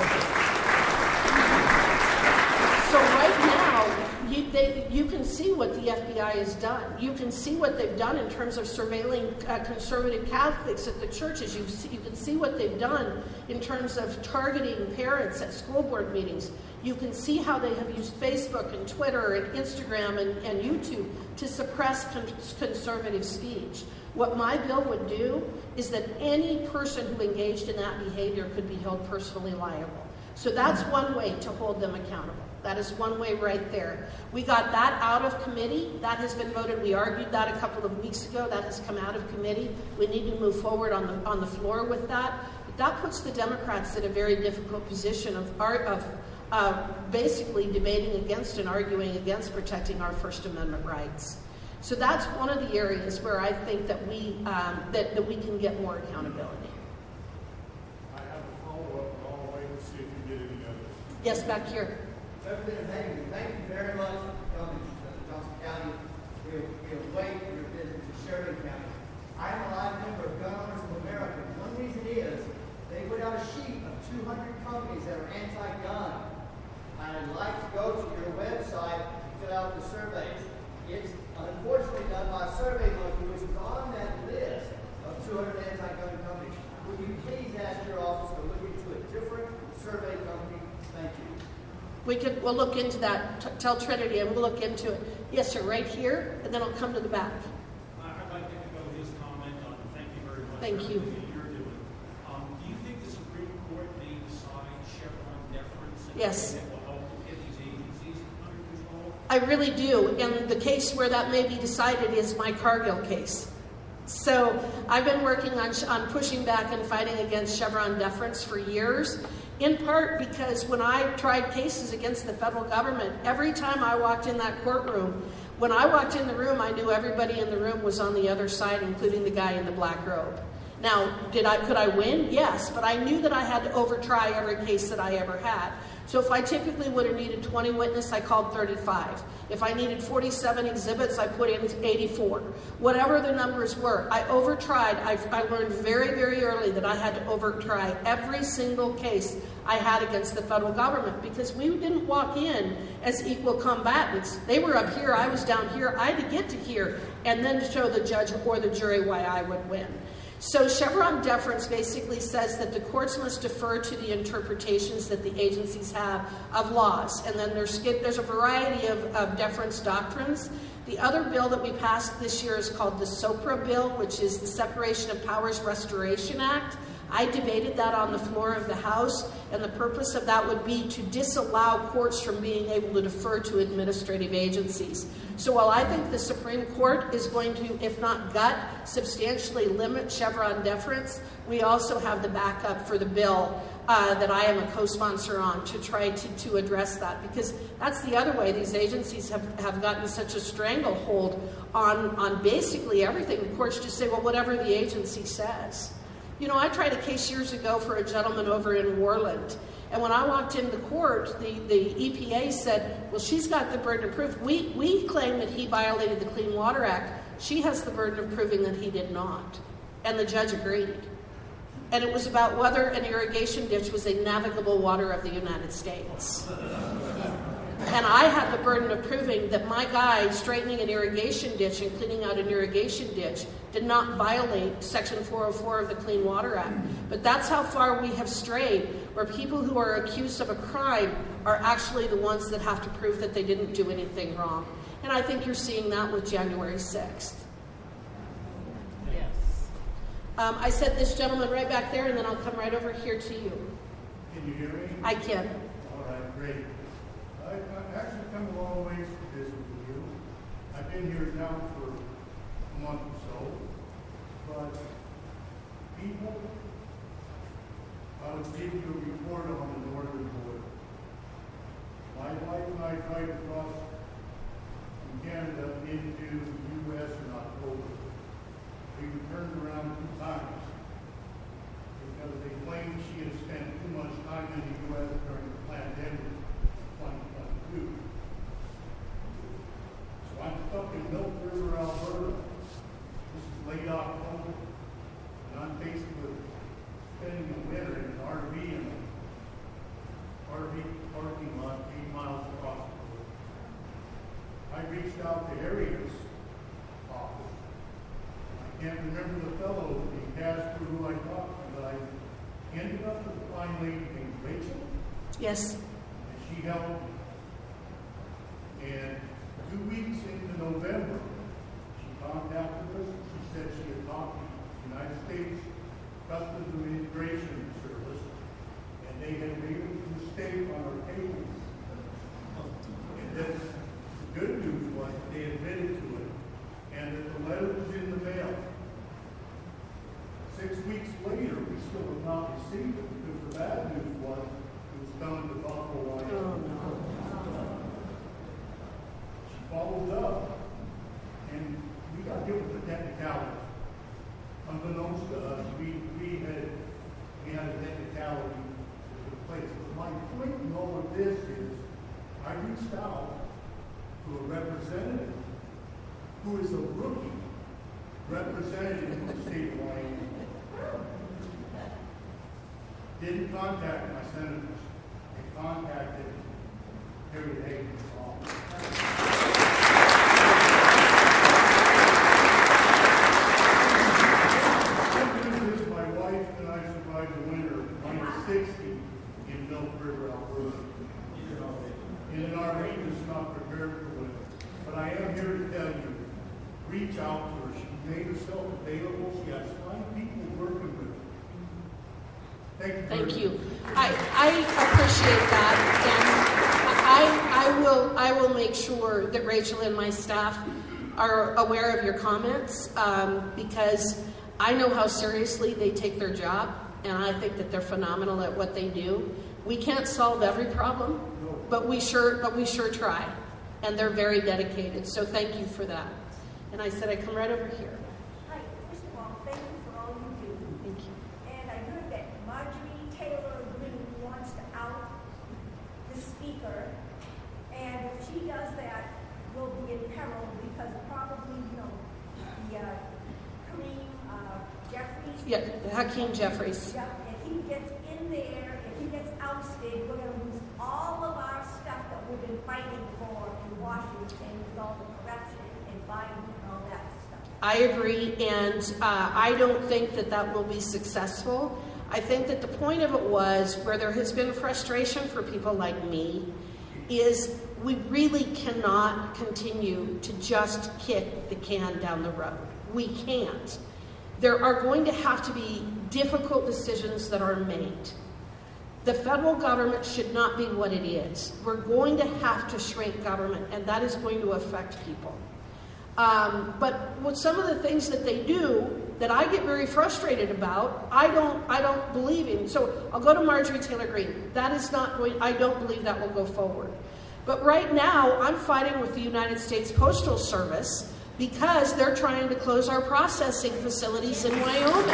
so right now, you, they, you can see what the F B I has done. You can see what they've done in terms of surveilling uh, conservative Catholics at the churches. You, see, you can see what they've done in terms of targeting parents at school board meetings. You can see how they have used Facebook and Twitter and Instagram and, and YouTube to suppress con- conservative speech. What my bill would do is that any person who engaged in that behavior could be held personally liable. So that's one way to hold them accountable. That is one way right there. We got that out of committee. That has been voted. We argued that a couple of weeks ago. That has come out of committee. We need to move forward on the on the floor with that. But that puts the Democrats in a very difficult position of art of uh, basically debating against and arguing against protecting our First Amendment rights. So that's one of the areas where I think that we um, that, that we can get more accountability. I have a follow-up, and I'll wait and see if you get any others. Yes, back here. Representative Hagan, thank you very much for coming to Johnson County. We'll, we'll wait for your visit to Sheridan County. I am a live member of Gun Owners of America. One reason is they put out a sheet of two hundred companies that are anti-gun. I'd like to go to your website and fill out the surveys. It's unfortunately done by SurveyMonkey, which is on that list of two hundred anti-gun companies. Would you please ask your office to look into a different survey company? Thank you. We could, we'll look into that. T- tell Trinity and we'll look into it. Yes, sir, right here, and then I'll come to the back. I'd like to echo his comment on thank you very much Thank for you. everything that you're doing. Um, do you think the Supreme Court may decide Chevron deference in Yes. a way that will help get these agencies under control? I really do. And the case where that may be decided is my Cargill case. So I've been working on, on pushing back and fighting against Chevron deference for years, in part because when I tried cases against the federal government, every time I walked in that courtroom, when I walked in the room, I knew everybody in the room was on the other side, including the guy in the black robe. Now, did I could I win? Yes, but I knew that I had to overtry every case that I ever had. So if I typically would have needed twenty witnesses, I called thirty-five. If I needed forty-seven exhibits, I put in eighty-four. Whatever the numbers were, I overtried. I, I learned very, very early that I had to overtry every single case I had against the federal government because we didn't walk in as equal combatants. They were up here, I was down here. I had to get to here and then show the judge or the jury why I would win. So Chevron deference basically says that the courts must defer to the interpretations that the agencies have of laws. And then there's, there's a variety of, of deference doctrines. The other bill that we passed this year is called the SOPRA bill, which is the Separation of Powers Restoration Act. I debated that on the floor of the House, and the purpose of that would be to disallow courts from being able to defer to administrative agencies. So while I think the Supreme Court is going to, if not gut, substantially limit Chevron deference, we also have the backup for the bill uh, that I am a co-sponsor on to try to, to address that, because that's the other way these agencies have, have gotten such a stranglehold on, on basically everything. The courts just say, well, whatever the agency says. You know, I tried a case years ago for a gentleman over in Worland, and when I walked into court, the, the E P A said, well, she's got the burden of proof. We, we claim that he violated the Clean Water Act. She has the burden of proving that he did not. And the judge agreed. And it was about whether an irrigation ditch was a navigable water of the United States. And I had the burden of proving that my guy straightening an irrigation ditch and cleaning out an irrigation ditch did not violate Section four oh four of the Clean Water Act. But that's how far we have strayed, where people who are accused of a crime are actually the ones that have to prove that they didn't do anything wrong. And I think you're seeing that with January sixth. Yes. Um, I said this gentleman right back there, and then I'll come right over here to you. Can you hear me? I can. All right, great. I- I've actually come a long ways to visit with you. I've been here now for a month or so, but people, I would give you a report on the northern border. My wife and I tried to cross from Canada into the U S in October. We were turned around two times because they claimed she had spent too much time in the U S during the pandemic of twenty twenty-two. So I'm stuck in Milk River, Alberta. This is late October, and I'm faced with spending the winter in an R V in an R V parking lot eight miles across the road. I reached out to Harriet's office. I can't remember the fellow, the pastor who I talked to, but I ended up with a fine lady named Rachel, Yes. and she helped me. And two weeks into November, she contacted us. She said she had Customs and Immigration Service, and they had made a mistake on our payments. And then the good news was they admitted to it, and that the letter was in the mail. Six weeks later, we still have not received it, because the bad news was it was coming to Buffalo, Wyoming. She followed up, and we got hit with the technicality. Unbeknownst to us, we, we had we had a technicality that took place. But my point in all of this is, I reached out to a representative who is a rookie representative of the state of Wyoming. Didn't contact my senators. They contacted Harry Hagan's office. sixty in Milk River, Alberta. And in our region is not prepared for winter. But I am here to tell you, reach out to her. She made herself available. She has fine people working with her. Thank you. Thank you. I, I appreciate that, and I, I will I will make sure that Rachel and my staff are aware of your comments, um, because I know how seriously they take their job. And I think that they're phenomenal at what they do. We can't solve every problem, but we sure, but we sure try. And they're very dedicated. So thank you for that. And I said I'd come right over here. Hi. First of all, thank you for all you do. Thank you. And I heard that Marjorie Taylor Greene wants to out the speaker. And if she does that, we'll be in peril because probably, you know, the uh, Kareem uh, Jeffries. Yeah, Hakeem Jeffries. Yeah, if he gets in there, if he gets ousted, we're going to lose all of our stuff that we've been fighting for in Washington with all the corruption and Biden and all that stuff. I agree, and uh, I don't think that that will be successful. I think that the point of it was, where there has been frustration for people like me, is we really cannot continue to just kick the can down the road. We can't. There are going to have to be difficult decisions that are made. The federal government should not be what it is. We're going to have to shrink government, and that is going to affect people. Um, but with some of the things that they do that I get very frustrated about, I don't, I don't believe in. So I'll go to Marjorie Taylor Greene. That is not going, I don't believe that will go forward. But right now, I'm fighting with the United States Postal Service because they're trying to close our processing facilities in Wyoming.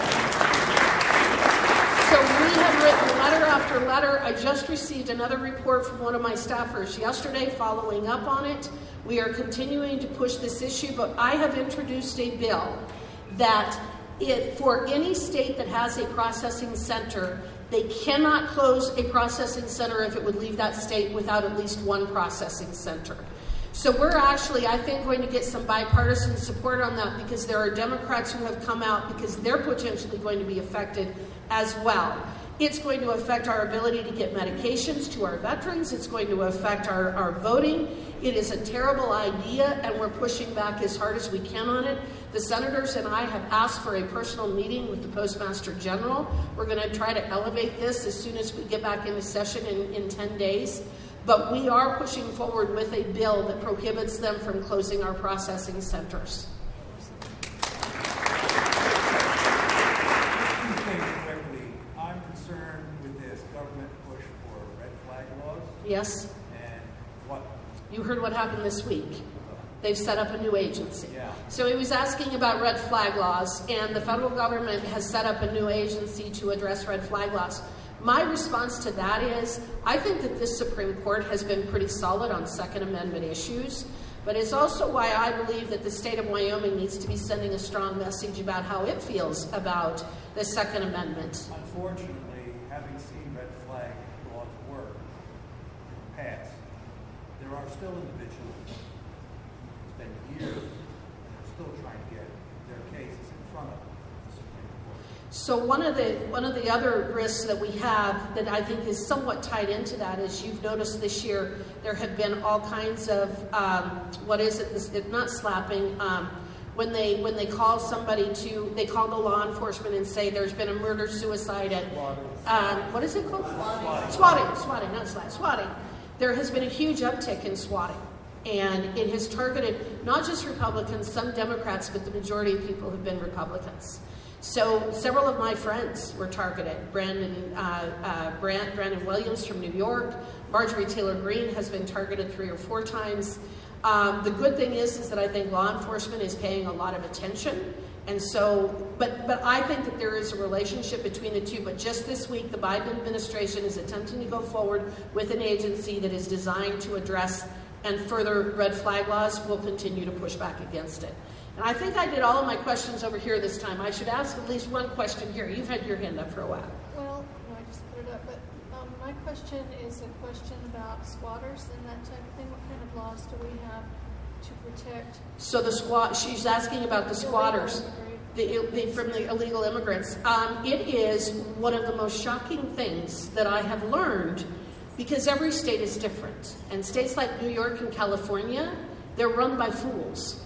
So we have written letter after letter. I just received another report from one of my staffers yesterday following up on it. We are continuing to push this issue, but I have introduced a bill that if for any state that has a processing center, they cannot close a processing center if it would leave that state without at least one processing center. So we're actually, I think, going to get some bipartisan support on that because there are Democrats who have come out because they're potentially going to be affected as well. It's going to affect our ability to get medications to our veterans. It's going to affect our, our voting. It is a terrible idea, and we're pushing back as hard as we can on it. The senators and I have asked for a personal meeting with the Postmaster General. We're going to try to elevate this as soon as we get back into session in, in ten days. But we are pushing forward with a bill that prohibits them from closing our processing centers. I'm concerned with this government push for red flag laws. Yes? And what? You heard what happened this week. They've set up a new agency. Yeah. So he was asking about red flag laws, and the federal government has set up a new agency to address red flag laws. My response to that is, I think that this Supreme Court has been pretty solid on Second Amendment issues, but it's also why I believe that the state of Wyoming needs to be sending a strong message about how it feels about the Second Amendment. Unfortunately, having seen red flag laws work in the past, there are still individuals, it's been years, and they're still trying to get their cases in front of the Supreme Court. So one of the one of the other risks that we have that I think is somewhat tied into that is you've noticed this year there have been all kinds of um, what is it? This, it not slapping, um, when they when they call somebody to, they call the law enforcement and say there's been a murder suicide at, um, what is it called? Swatting. Swatting, swatting, not slat, swatting. There has been a huge uptick in swatting, and it has targeted not just Republicans, some Democrats, but the majority of people have been Republicans. So several of my friends were targeted. Brandon, uh, uh, Brand, Brandon Williams from New York, Marjorie Taylor Greene has been targeted three or four times. Um, the good thing is, is that I think law enforcement is paying a lot of attention. And so, but, but I think that there is a relationship between the two. But just this week, the Biden administration is attempting to go forward with an agency that is designed to address and further red flag laws. Will continue to push back against it. And I think I did all of my questions over here this time. I should ask at least one question here. You've had your hand up for a while. Well, no, I just put it up. But um, my question is a question about squatters and that type of thing. What kind of laws do we have to protect? So the squat, she's asking about the squatters, the, the, from the illegal immigrants. Um, it is one of the most shocking things that I have learned, because every state is different. And states like New York and California, they're run by fools.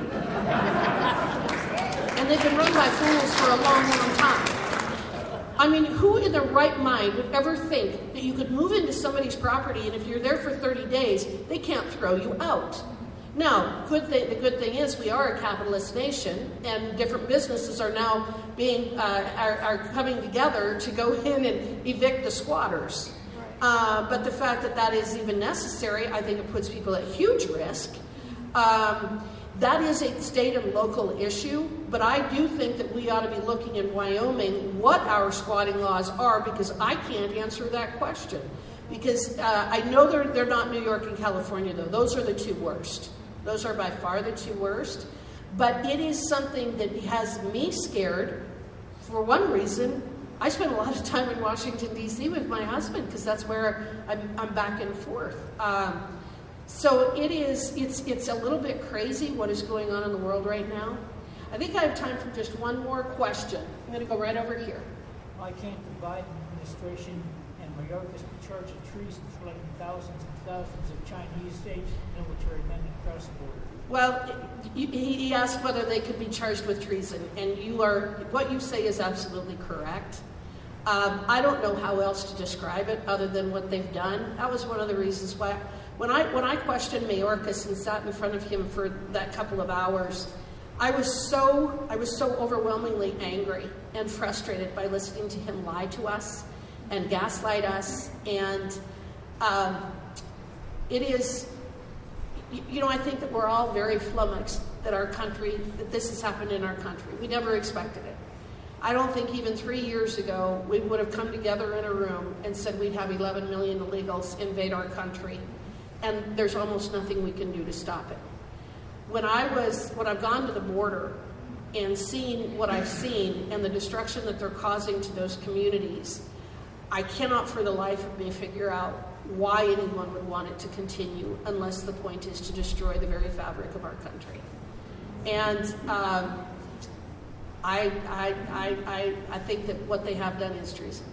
And they've been run by fools for a long, long time. I mean, who in their right mind would ever think that you could move into somebody's property and if you're there for thirty days, they can't throw you out? Now, good thing, the good thing is we are a capitalist nation, and different businesses are now being uh, are, are coming together to go in and evict the squatters. Uh, but the fact that that is even necessary, I think it puts people at huge risk. Um, That is a state and local issue, but I do think that we ought to be looking in Wyoming what our squatting laws are, because I can't answer that question. Because uh, I know they're, they're not New York and California, though. Those are the two worst. Those are by far the two worst. But it is something that has me scared. For one reason, I spend a lot of time in Washington, D C with my husband, because that's where I'm, I'm back and forth. Um, So it is, it's, it's a little bit crazy what is going on in the world right now. I think I have time for just one more question. I'm going to go right over here. Why can't the Biden administration and Mayorkas be charged with treason for letting thousands and thousands of Chinese state military men across the border? Well, he asked whether they could be charged with treason, and you are, what you say is absolutely correct. Um, I don't know how else to describe it other than what they've done. That was one of the reasons why. When I when I questioned Mayorkas and sat in front of him for that couple of hours, I was so I was so overwhelmingly angry and frustrated by listening to him lie to us and gaslight us. And um, it is, you know, I think that we're all very flummoxed that our country, that this has happened in our country. We never expected it. I don't think even three years ago we would have come together in a room and said we'd have eleven million illegals invade our country. And there's almost nothing we can do to stop it. When I was, when I've gone to the border and seen what I've seen and the destruction that they're causing to those communities, I cannot for the life of me figure out why anyone would want it to continue unless the point is to destroy the very fabric of our country. And um, I, I, I, I, I think that what they have done is treason.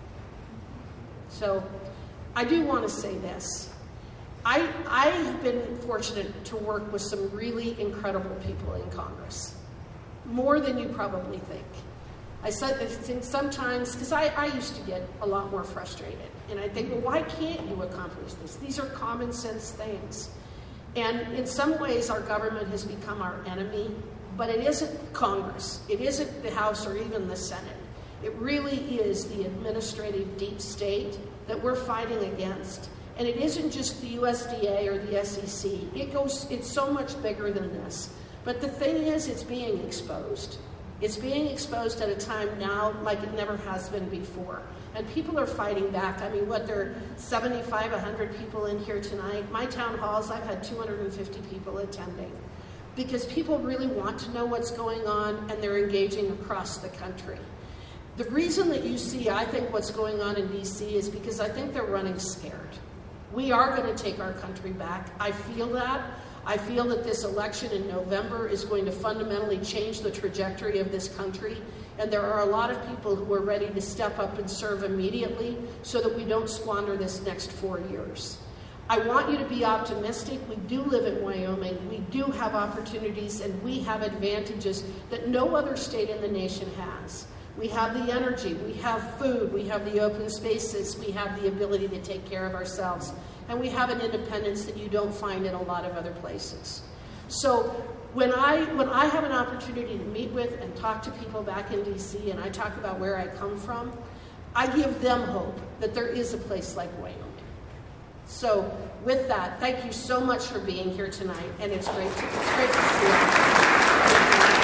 So I do want to say this. I, I have been fortunate to work with some really incredible people in Congress, more than you probably think. I think sometimes, because I, I used to get a lot more frustrated, and I think, well, why can't you accomplish this? These are common sense things. And in some ways, our government has become our enemy, but it isn't Congress. It isn't the House or even the Senate. It really is the administrative deep state that we're fighting against. And it isn't just the U S D A or the S E C. It goes, it's so much bigger than this. But the thing is, it's being exposed. It's being exposed at a time now like it never has been before. And people are fighting back. I mean, what, there are seventy-five, one hundred people in here tonight. My town halls, I've had two hundred fifty people attending. Because people really want to know what's going on, and they're engaging across the country. The reason that you see, I think, what's going on in D C is because I think they're running scared. We are going to take our country back. I feel that. I feel that this election in November is going to fundamentally change the trajectory of this country. And there are a lot of people who are ready to step up and serve immediately so that we don't squander this next four years. I want you to be optimistic. We do live in Wyoming. We do have opportunities and we have advantages that no other state in the nation has. We have the energy, we have food, we have the open spaces, we have the ability to take care of ourselves, and we have an independence that you don't find in a lot of other places. So when I, when I have an opportunity to meet with and talk to people back in D C and I talk about where I come from, I give them hope that there is a place like Wyoming. So with that, thank you so much for being here tonight, and it's great to, it's great to see you.